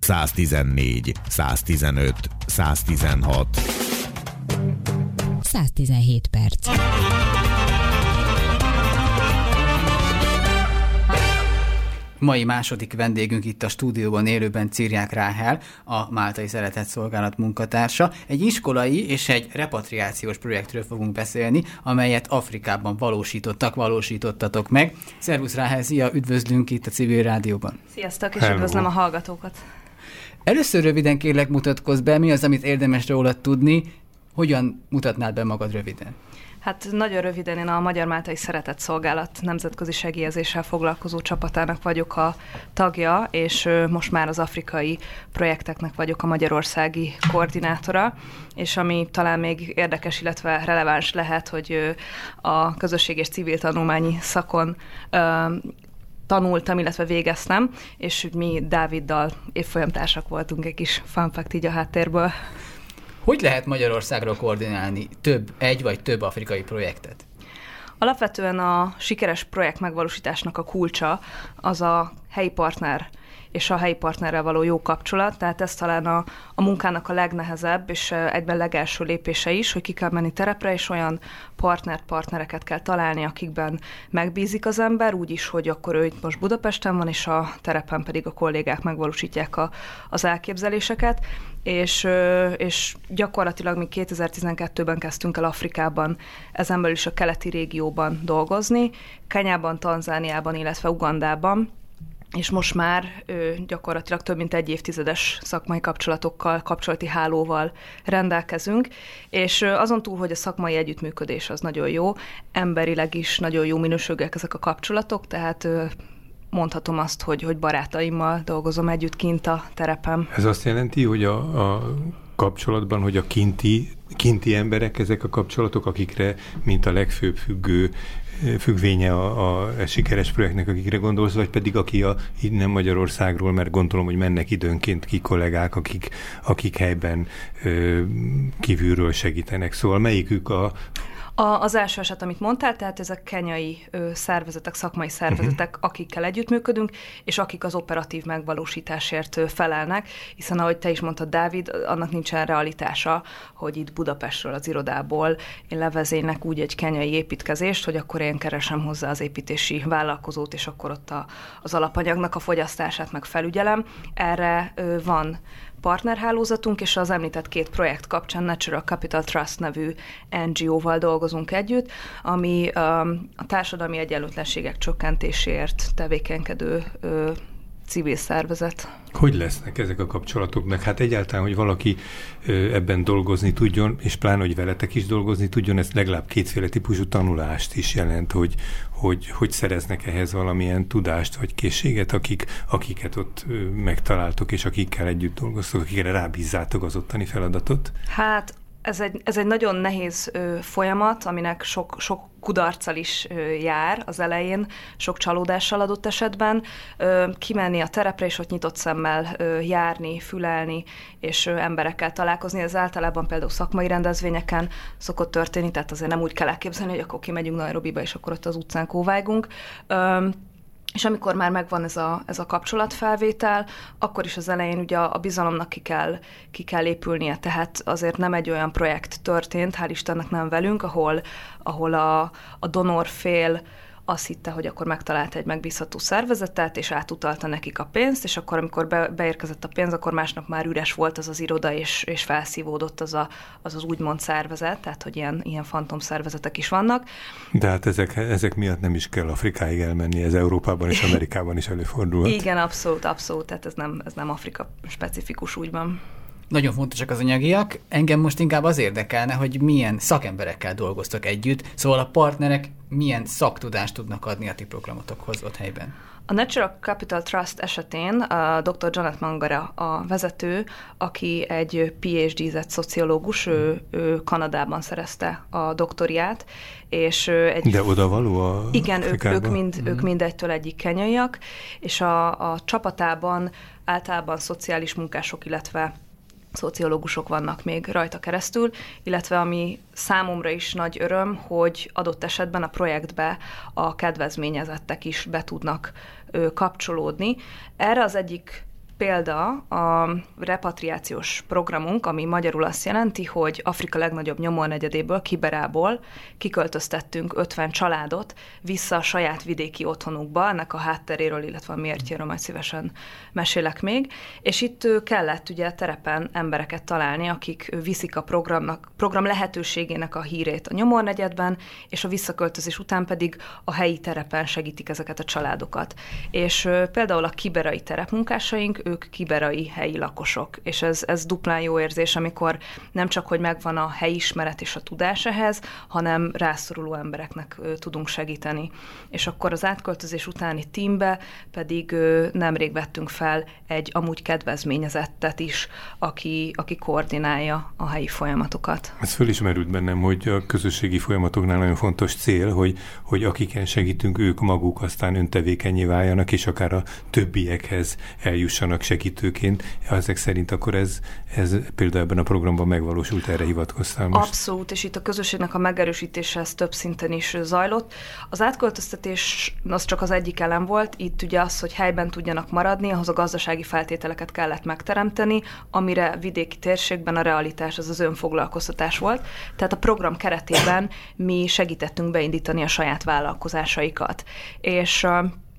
114, 115, 116. 117 perc. Mai második vendégünk itt a stúdióban élőben Cirják Ráhel, a Máltai Szeretetszolgálat munkatársa. Egy iskolai és egy repatriációs projektről fogunk beszélni, amelyet Afrikában valósítottatok meg. Szervusz Ráhel, szia, üdvözlünk itt a Civil Rádióban. Sziasztok, és üdvözlöm a hallgatókat. Először röviden kérlek mutatkozz be, mi az, amit érdemes rólad tudni, hogyan mutatnád be magad röviden? Hát nagyon röviden én a Magyar Máltai Szeretetszolgálat nemzetközi segélyezéssel foglalkozó csapatának vagyok a tagja, és most már az afrikai projekteknek vagyok a magyarországi koordinátora, és ami talán még érdekes, illetve releváns lehet, hogy a közösség és civil tanulmányi szakon tanultam, illetve végeztem, és mi Dáviddal évfolyamtársak voltunk, egy kis fun fact így a háttérből. Hogy lehet Magyarországról koordinálni egy vagy több afrikai projektet? Alapvetően a sikeres projekt megvalósításnak a kulcsa az a helyi partner és a helyi partnerrel való jó kapcsolat, tehát ez talán a munkának a legnehezebb, és egyben legelső lépése is, hogy ki kell menni terepre, és olyan partnereket kell találni, akikben megbízik az ember, úgyis, hogy akkor ő itt most Budapesten van, és a terepen pedig a kollégák megvalósítják az elképzeléseket, és gyakorlatilag mi 2012-ben kezdtünk el Afrikában, ezen belül is a keleti régióban dolgozni, Kenyában, Tanzániában, illetve Ugandában, és most már gyakorlatilag több mint egy évtizedes szakmai kapcsolatokkal, kapcsolati hálóval rendelkezünk, és azon túl, hogy a szakmai együttműködés az nagyon jó, emberileg is nagyon jó minőségűek ezek a kapcsolatok, tehát mondhatom azt, hogy barátaimmal dolgozom együtt kint a terepen. Ez azt jelenti, hogy a kapcsolatban, hogy a kinti emberek ezek a kapcsolatok, akikre, mint a legfőbb függvénye a sikeres projektnek, akikre gondolsz, vagy pedig aki innen Magyarországról, mert gondolom, hogy mennek időnként ki kollégák, akik helyben kívülről segítenek. Szóval melyikük az első eset, amit mondtál, tehát ezek kenyai szervezetek, szakmai szervezetek, akikkel együttműködünk, és akik az operatív megvalósításért felelnek, hiszen ahogy te is mondtad, Dávid, annak nincsen realitása, hogy itt Budapestről, az irodából én levezénylek úgy egy kenyai építkezést, hogy akkor én keresem hozzá az építési vállalkozót, és akkor ott az alapanyagnak a fogyasztását meg felügyelem. Erre van partnerhálózatunk, és az említett két projekt kapcsán Natural Capital Trust nevű NGO-val dolgozunk együtt, ami a társadalmi egyenlőtlenségek csökkentéséért tevékenykedő civil szervezet. Hogy lesznek ezek a kapcsolatok? Meg hát egyáltalán, hogy valaki ebben dolgozni tudjon, és pláne, hogy veletek is dolgozni tudjon, ez legalább kétféle típusú tanulást is jelent, hogy szereznek ehhez valamilyen tudást, vagy készséget, akiket ott megtaláltok, és akikkel együtt dolgoztok, akikre rábízzátok az ottani feladatot? Hát ez egy nagyon nehéz folyamat, aminek sok kudarccal is jár az elején, sok csalódással adott esetben. Kimenni a terepre, és ott nyitott szemmel járni, fülelni, és emberekkel találkozni. Ez általában például szakmai rendezvényeken szokott történni, tehát azért nem úgy kell elképzelni, hogy akkor kimegyünk Nairobiba, és akkor ott az utcán kóvájgunk. És amikor már megvan ez a kapcsolatfelvétel, akkor is az elején ugye a bizalomnak ki kell épülnie, tehát azért nem egy olyan projekt történt, hál' Istennek nem velünk, ahol a donorfél azt hitte, hogy akkor megtalálta egy megbízható szervezetet, és átutalta nekik a pénzt, és akkor, amikor beérkezett a pénz, akkor másnap már üres volt az iroda, és felszívódott az úgymond szervezet, tehát hogy ilyen fantom szervezetek is vannak. De hát ezek miatt nem is kell Afrikáig elmenni, ez Európában és Amerikában is előfordulhat. Igen, abszolút, tehát ez nem Afrika specifikus, úgy van. Nagyon fontosak az anyagiak. Engem most inkább az érdekelne, hogy milyen szakemberekkel dolgoztok együtt, szóval a partnerek milyen szaktudást tudnak adni a ti programotokhoz ott helyben. A Natural Capital Trust esetén a Dr. Janet Mangara a vezető, aki egy PhD-zett szociológus, ő Kanadában szerezte a doktoriát, és De odavaló igen, ők mind egytől egyik kenyaiak, és a csapatában általában szociális munkások, illetve szociológusok vannak még rajta keresztül, illetve ami számomra is nagy öröm, hogy adott esetben a projektbe a kedvezményezettek is be tudnak kapcsolódni. Erre az egyik példa a repatriációs programunk, ami magyarul azt jelenti, hogy Afrika legnagyobb nyomornegyedéből, Kiberából kiköltöztettünk 50 családot vissza a saját vidéki otthonukba, ennek a hátteréről, illetve a miértjéről majd szívesen mesélek még, és itt kellett ugye terepen embereket találni, akik viszik a program lehetőségének a hírét a nyomornegyedben, és a visszaköltözés után pedig a helyi terepen segítik ezeket a családokat. És például a kiberai terepmunkásaink, ők kiberai helyi lakosok, és ez duplán jó érzés, amikor nem csak, hogy megvan a helyismeret és a tudás ehhez, hanem rászoruló embereknek tudunk segíteni. És akkor az átköltözés utáni teambe pedig nemrég vettünk fel egy amúgy kedvezményezettet is, aki koordinálja a helyi folyamatokat. Ez föl is merült bennem, hogy a közösségi folyamatoknál nagyon fontos cél, hogy akiken segítünk, ők maguk aztán öntevékennyé váljanak, és akár a többiekhez eljussanak segítőként. Ezek szerint akkor ez például ebben a programban megvalósult, erre hivatkoztál most. Abszolút, és itt a közösségnek a megerősítése ez több szinten is zajlott. Az átköltöztetés az csak az egyik elem volt, itt ugye az, hogy helyben tudjanak maradni, ahhoz a gazdasági feltételeket kellett megteremteni, amire vidéki térségben a realitás az önfoglalkoztatás volt. Tehát a program keretében mi segítettünk beindítani a saját vállalkozásaikat. És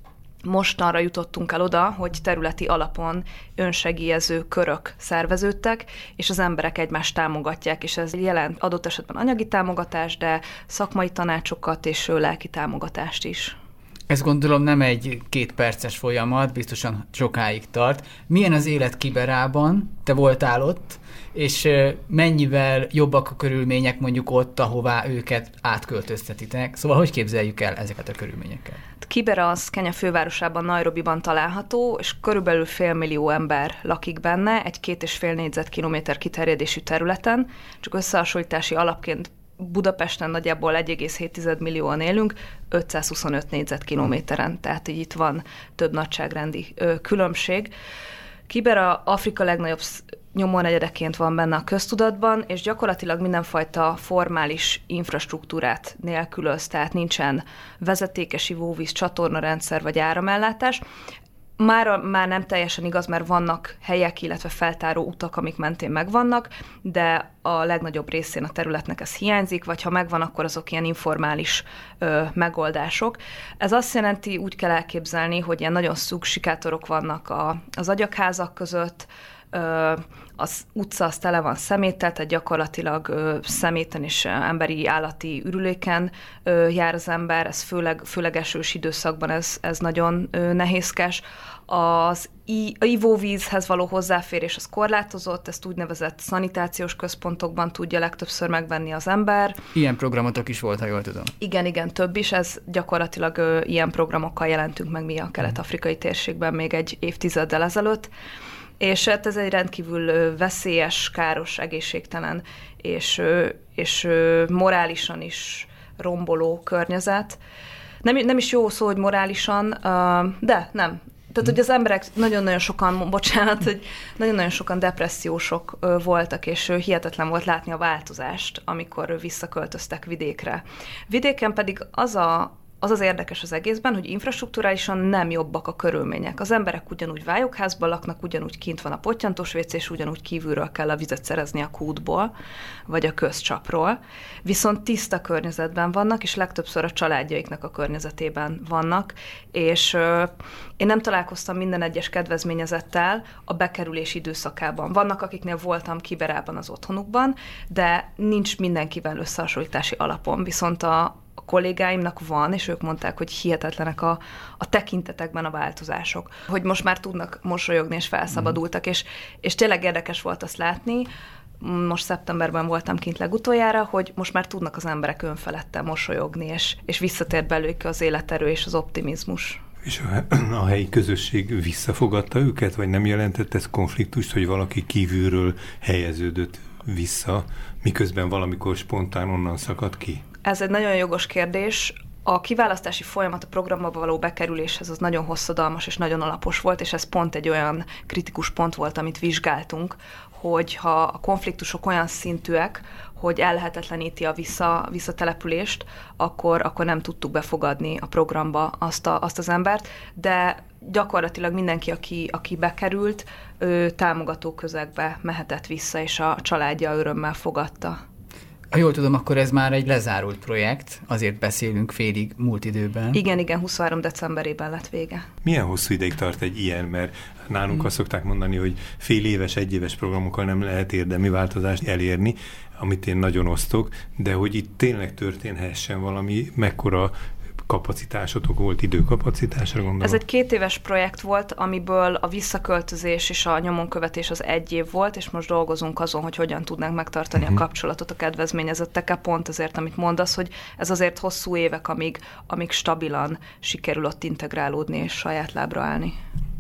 most arra jutottunk el oda, hogy területi alapon önsegélyező körök szerveződtek, és az emberek egymást támogatják, és ez jelent adott esetben anyagi támogatást, de szakmai tanácsokat és lelki támogatást is. Ez gondolom nem egy 2 perces folyamat, biztosan sokáig tart. Milyen az élet Kiberában? Te voltál ott, és mennyivel jobbak a körülmények mondjuk ott, ahová őket átköltöztetitek? Szóval hogy képzeljük el ezeket a körülményeket? Kibera az Kenya fővárosában, Nairobiban található, és körülbelül 500 000 ember lakik benne, egy 2,5 négyzetkilométer kiterjedésű területen, csak összehasonlítási alapként Budapesten nagyjából 1,7 millióan élünk, 525 négyzetkilométeren, tehát így itt van több nagyságrendi különbség. Kibera Afrika legnagyobb nyomornegyedeként van benne a köztudatban, és gyakorlatilag mindenfajta formális infrastruktúrát nélkülöz, tehát nincsen vezetékes ivóvíz, csatornarendszer vagy áramellátás. Már nem teljesen igaz, mert vannak helyek, illetve feltáró utak, amik mentén megvannak, de a legnagyobb részén a területnek ez hiányzik, vagy ha megvan, akkor azok ilyen informális megoldások. Ez azt jelenti, úgy kell elképzelni, hogy ilyen nagyon szűk sikátorok vannak az agyakházak között, az utca az tele van szeméttel, tehát gyakorlatilag szeméten és emberi állati ürüléken jár az ember, ez főleg esős időszakban ez nagyon nehézkes. Az ivóvízhez való hozzáférés az korlátozott, ezt úgynevezett szanitációs központokban tudja legtöbbször megvenni az ember. Ilyen programotok is volt, ha jól tudom. Igen, több is, ez gyakorlatilag ilyen programokkal jelentünk meg mi a kelet-afrikai térségben még egy évtizeddel ezelőtt. És ez egy rendkívül veszélyes, káros, egészségtelen és morálisan is romboló környezet. Nem is jó szó, hogy morálisan, de nem. Tehát, hogy az emberek nagyon-nagyon sokan depressziósok voltak, és hihetetlen volt látni a változást, amikor visszaköltöztek vidékre. Vidéken pedig az érdekes az egészben, hogy infrastrukturálisan nem jobbak a körülmények. Az emberek ugyanúgy vályokházban laknak, ugyanúgy kint van a pottyantós WC, és ugyanúgy kívülről kell a vizet szerezni a kútból, vagy a közcsapról. Viszont tiszta környezetben vannak, és legtöbbször a családjaiknak a környezetében vannak, és én nem találkoztam minden egyes kedvezményezettel a bekerülés időszakában. Vannak, akiknél voltam Kiberában az otthonukban, de nincs mindenkivel összehasonlítási alapon, viszont a kollégáimnak van, és ők mondták, hogy hihetetlenek a tekintetekben a változások. Hogy most már tudnak mosolyogni, és felszabadultak, és tényleg érdekes volt azt látni, most szeptemberben voltam kint legutoljára, hogy most már tudnak az emberek önfeledten mosolyogni, és visszatért belőlük az életerő és az optimizmus. És a helyi közösség visszafogadta őket, vagy nem jelentett ez konfliktust, hogy valaki kívülről helyeződött vissza, miközben valamikor spontán onnan szakadt ki? Ez egy nagyon jogos kérdés. A kiválasztási folyamat a programba való bekerüléshez az nagyon hosszadalmas és nagyon alapos volt, és ez pont egy olyan kritikus pont volt, amit vizsgáltunk, hogy ha a konfliktusok olyan szintűek, hogy ellehetetleníti a visszatelepülést, akkor nem tudtuk befogadni a programba azt az embert, de gyakorlatilag mindenki, aki bekerült, támogató közegbe mehetett vissza, és a családja örömmel fogadta. Ha jól tudom, akkor ez már egy lezárult projekt, azért beszélünk félig múlt időben. Igen, 23 decemberében lett vége. Milyen hosszú ideig tart egy ilyen, mert nálunk azt szokták mondani, hogy fél éves, egyéves programokkal nem lehet érdemi változást elérni, amit én nagyon osztok, de hogy itt tényleg történhessen valami, mekkora kapacitásotok volt, időkapacitásra gondolom? Ez egy 2 éves projekt volt, amiből a visszaköltözés és a nyomonkövetés az 1 év volt, és most dolgozunk azon, hogy hogyan tudnánk megtartani a kapcsolatot a kedvezményezettekkel, pont azért, amit mondasz, hogy ez azért hosszú évek, amíg stabilan sikerül ott integrálódni és saját lábra állni.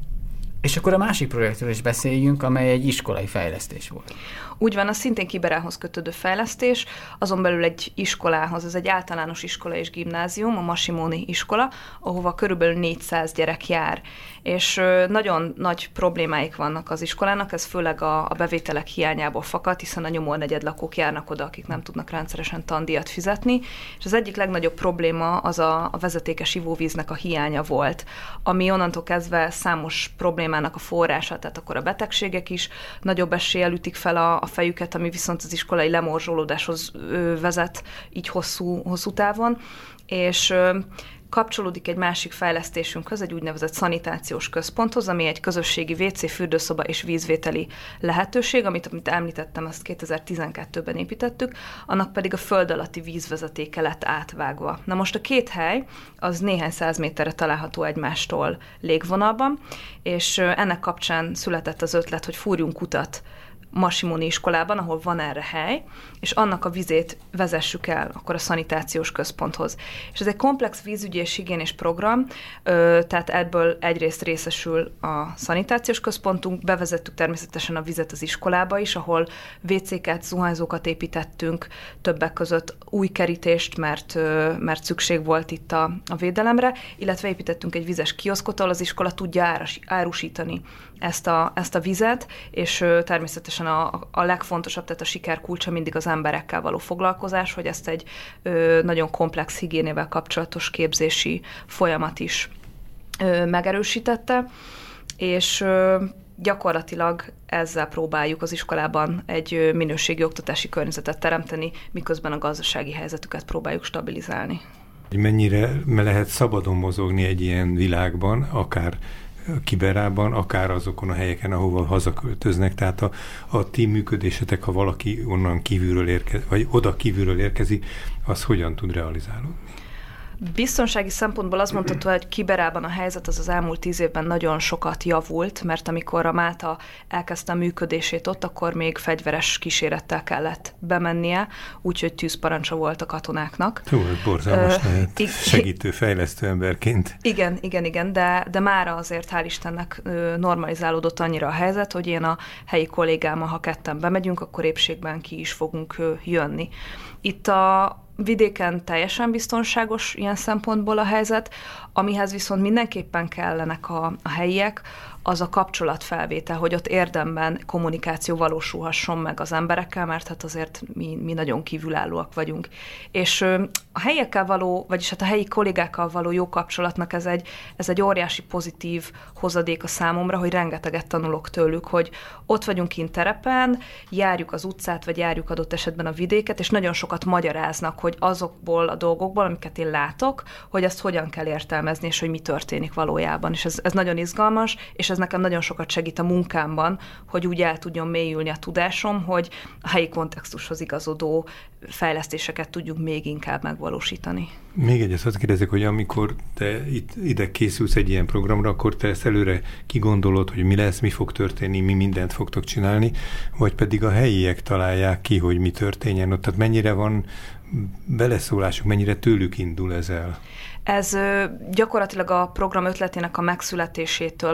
És akkor a másik projektről is beszéljünk, amely egy iskolai fejlesztés volt. Úgy van, az szintén Kiberához kötődő fejlesztés, azon belül egy iskolához, ez egy általános iskola és gimnázium, a Masimóni iskola, ahova körülbelül 400 gyerek jár. És nagyon nagy problémáik vannak az iskolának, ez főleg a bevételek hiányából fakad, hiszen a nyomornegyed lakók járnak oda, akik nem tudnak rendszeresen tandíjat fizetni, és az egyik legnagyobb probléma az a vezetékes ivóvíznek a hiánya volt, ami onnantól kezdve számos problémának a forrása, tehát akkor a betegségek is nagyobb eséllyel ütik fel a fejüket, ami viszont az iskolai lemorzsolódáshoz vezet így hosszú távon, és kapcsolódik egy másik fejlesztésünkhöz, egy úgynevezett szanitációs központhoz, ami egy közösségi WC, fürdőszoba és vízvételi lehetőség, amit említettem, azt 2012-ben építettük, annak pedig a föld alatti vízvezetéke lett átvágva. Na most a 2 hely, az néhány 100 méterre található egymástól légvonalban, és ennek kapcsán született az ötlet, hogy fúrjunk utat Masimóni iskolában, ahol van erre hely, és annak a vizét vezessük el akkor a szanitációs központhoz. És ez egy komplex vízügyi és higiénés program, tehát ebből egyrészt részesül a szanitációs központunk, bevezettük természetesen a vizet az iskolába is, ahol WC-ket, zuhanyzókat építettünk, többek között új kerítést, mert szükség volt itt a védelemre, illetve építettünk egy vizes kioszkot, ahol az iskola tudja árusítani ezt a vizet, és természetesen a legfontosabb, tehát a siker kulcsa mindig az emberekkel való foglalkozás, hogy ezt egy nagyon komplex higiénével kapcsolatos képzési folyamat is megerősítette, és gyakorlatilag ezzel próbáljuk az iskolában egy minőségi oktatási környezetet teremteni, miközben a gazdasági helyzetüket próbáljuk stabilizálni. Mennyire lehet szabadon mozogni egy ilyen világban, akár Kiberában, akár azokon a helyeken, ahova hazaköltöznek, tehát a ti működésetek, ha valaki onnan kívülről érkezik, vagy oda kívülről érkezik, az hogyan tud realizálódni? Biztonsági szempontból azt mondható, hogy Kiberában a helyzet az elmúlt 10 évben nagyon sokat javult, mert amikor a Máta elkezdte a működését ott, akkor még fegyveres kísérettel kellett bemennie, úgyhogy tűzparancsa volt a katonáknak. Jó, ez borzalmas lehet segítő, fejlesztő emberként. Igen, de mára azért hál' Istennek normalizálódott annyira a helyzet, hogy én a helyi kollégámmal, ha ketten bemegyünk, akkor épségben ki is fogunk jönni. Itt a vidéken teljesen biztonságos ilyen szempontból a helyzet, amihez viszont mindenképpen kellenek a helyiek, az a kapcsolatfelvétel, hogy ott érdemben kommunikáció valósulhasson meg az emberekkel, mert hát azért mi nagyon kívülállóak vagyunk. És a helyiekkel való, vagyis hát a helyi kollégákkal való jó kapcsolatnak ez egy óriási pozitív hozadék a számomra, hogy rengeteget tanulok tőlük, hogy ott vagyunk kint terepen, járjuk az utcát, vagy járjuk adott esetben a vidéket, és nagyon sokat magyaráznak, hogy azokból a dolgokból, amiket én látok, hogy ezt hogyan kell értelmezni, és hogy mi történik valójában. És ez nagyon izgalmas, és ez nekem nagyon sokat segít a munkámban, hogy úgy el tudjon mélyülni a tudásom, hogy a helyi kontextushoz igazodó fejlesztéseket tudjuk még inkább megvalósítani. Még egyet azt kérdezzek, hogy amikor te ide készülsz egy ilyen programra, akkor te ezt előre kigondolod, hogy mi lesz, mi fog történni, mi mindent fogtok csinálni, vagy pedig a helyiek találják ki, hogy mi történjen ott. Tehát mennyire van beleszólásuk, mennyire tőlük indul ez el? Ez gyakorlatilag a program ötletének a megszületésétől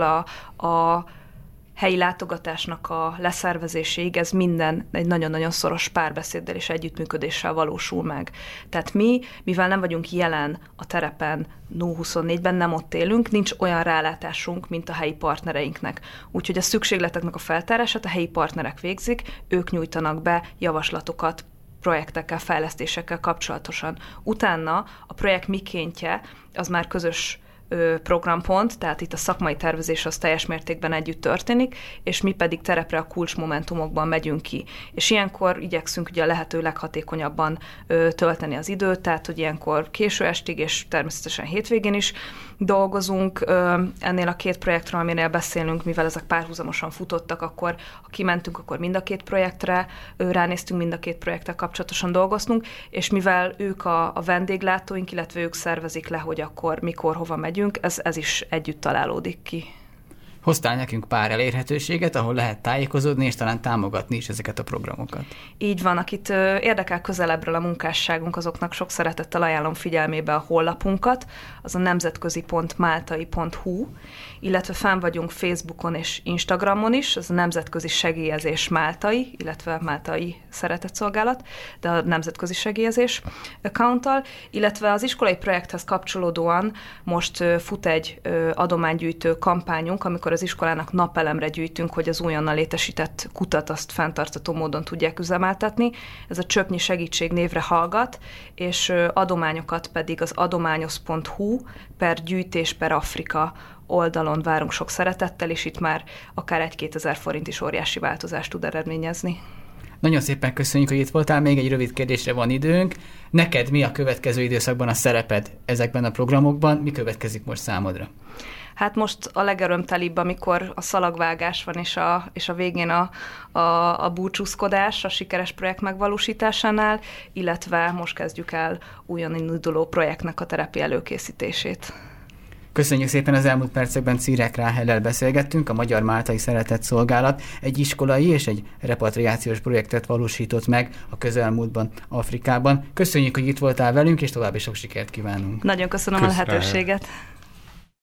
a helyi látogatásnak a leszervezéséig, ez minden egy nagyon-nagyon szoros párbeszéddel és együttműködéssel valósul meg. Tehát mivel nem vagyunk jelen a terepen, 0-24-ben nem ott élünk, nincs olyan rálátásunk, mint a helyi partnereinknek. Úgyhogy a szükségleteknek a feltárását a helyi partnerek végzik, ők nyújtanak be javaslatokat, projektekkel, fejlesztésekkel kapcsolatosan. Utána a projekt mikéntje az már közös programpont, tehát itt a szakmai tervezés az teljes mértékben együtt történik, és mi pedig terepre a kulcsmomentumokban megyünk ki. És ilyenkor igyekszünk ugye a lehető leghatékonyabban tölteni az időt, tehát hogy ilyenkor késő estig, és természetesen hétvégén is dolgozunk. Ennél a 2 projektről, aminél beszélünk, mivel ezek párhuzamosan futottak, akkor ha kimentünk, akkor mind a 2 projektre ránéztünk, mind a 2 projekttel kapcsolatosan dolgoztunk, és mivel ők a vendéglátóink, illetve ők szervezik le, hogy akkor mikor, hova megyünk, ez is együtt találódik ki. Hoztál nekünk pár elérhetőséget, ahol lehet tájékozódni, és talán támogatni is ezeket a programokat. Így van, akit érdekel közelebbről a munkásságunk, azoknak sok szeretettel ajánlom figyelmébe a honlapunkat, az a nemzetközi.máltai.hu, illetve fenn vagyunk Facebookon és Instagramon is, az a Nemzetközi Segélyezés Máltai, illetve Máltai Szeretetszolgálat, de a Nemzetközi Segélyezés accounttal, illetve az iskolai projekthez kapcsolódóan most fut egy adománygyűjtő kampányunk, amikor az iskolának napelemre gyűjtünk, hogy az újonnan létesített kutat azt fenntartható módon tudják üzemeltetni. Ez a Csöpnyi Segítség névre hallgat, és adományokat pedig az adományos.hu/gyűjtés/Afrika oldalon várunk sok szeretettel, és itt már akár 1-2 ezer forint is óriási változást tud eredményezni. Nagyon szépen köszönjük, hogy itt voltál, még egy rövid kérdésre van időnk. Neked mi a következő időszakban a szereped ezekben a programokban? Mi következik most számodra? Hát most a legörömtelibb, amikor a szalagvágás van, és a végén a búcsúzkodás a sikeres projekt megvalósításánál, illetve most kezdjük el újonnan induló projektnek a terepi előkészítését. Köszönjük szépen, az elmúlt percekben Czirák Ráhellel beszélgettünk, a Magyar Máltai Szeretetszolgálat egy iskolai és egy repatriációs projektet valósított meg a közelmúltban Afrikában. Köszönjük, hogy itt voltál velünk, és további sok sikert kívánunk. Nagyon köszönöm a lehetőséget.